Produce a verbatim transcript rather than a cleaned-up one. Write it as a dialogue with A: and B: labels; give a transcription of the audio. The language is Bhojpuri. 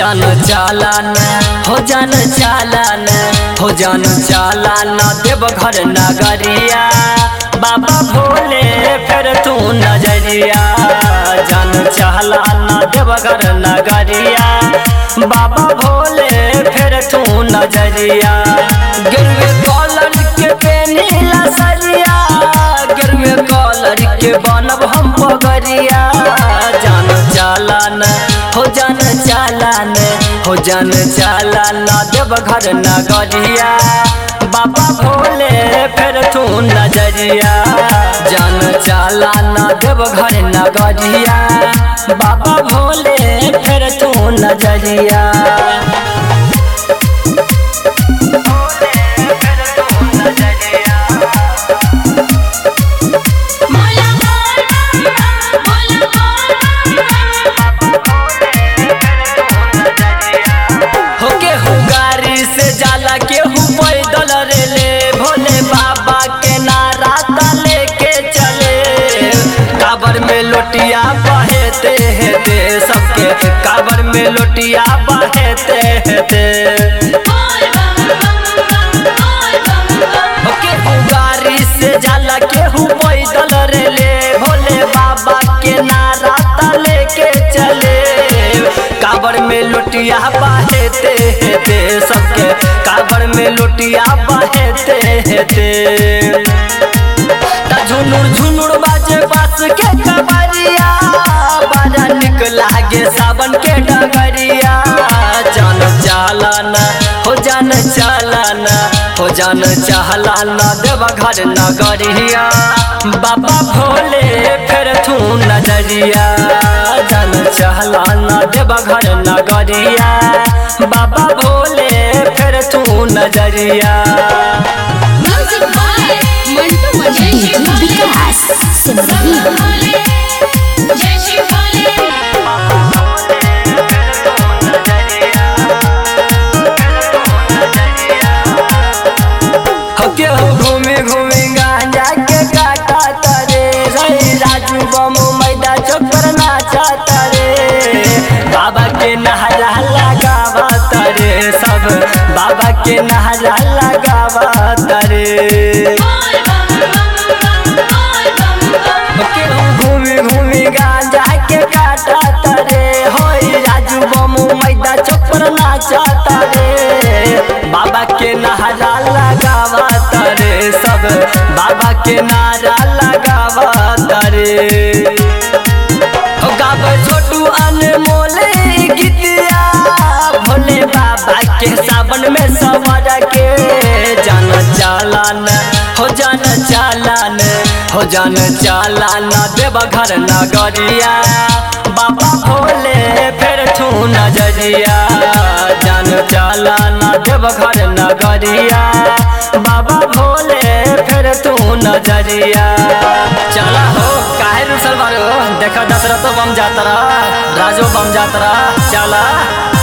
A: जान चालान हो जान चालान हो जान चालान देवघर नगरिया बाबा भोले फिर तू नजरिया जान चालान देवघर नगरिया बाबा भोले फिर तू नजरिया गिरवे कॉलर के पेनीला सरिया गिरवे कॉलर के बनब हम पगरिया जान चालान हो जान चालान हो जान चालान देवघर नगरिया बाबा भोले फिर तू नजरिया जान चालान देवघर नगरिया बाबा भोले फिर तू नजरिया केहू पैदल रेले भोले बाबा के नारा लेके चले काबर में लोटिया बहेते हेते सबके काबर में लोटिया बहेते हेते केहू गाड़ी से जाला केहू पैदल रेले भोले बाबा के नारा लेके चले काबर में लोटिया बहेते हेते सबके काबर में लोटिया बहेते हेते झुनुर झुनुर बाजे बास के कबरिया बड़ा निक लागे सावन के डगरिया जान चालान हो जान चालान हो जान चालान देवघर नगरिया बाबा भोले फिर तू नजरिया जान चालान देवघर नगरिया बाबा भोले फिर तू नजरिया
B: विकास
A: केहू घूमे घूमे गांजा के काटा तरे रही राजू बमू मैदा चक्कर नाचा तरे बाबा के नहरा लगावा तरे सब बाबा के नहरा लगावा तरे घूमे घूमे गांजा के काटा तरे होई राजू बमू मैदा चक्कर नाचा तरे बाबा के नहरा लगावा तरे सब बाबा के नारा लगावा तरे गावे छोटू अनमोल गीतिया भोले बाबा के सावन में सवर के जान चालान हो जान चालान हो जान चालान देवघर नगरिया बाबा भोले फिर तू नजरिया जान चालान देवघर नगरिया बाबा भोले फिर तू नजरिया चला हो काहे रुसल बारो देखा दशरथो बम जातरा राजो बम जातरा चला।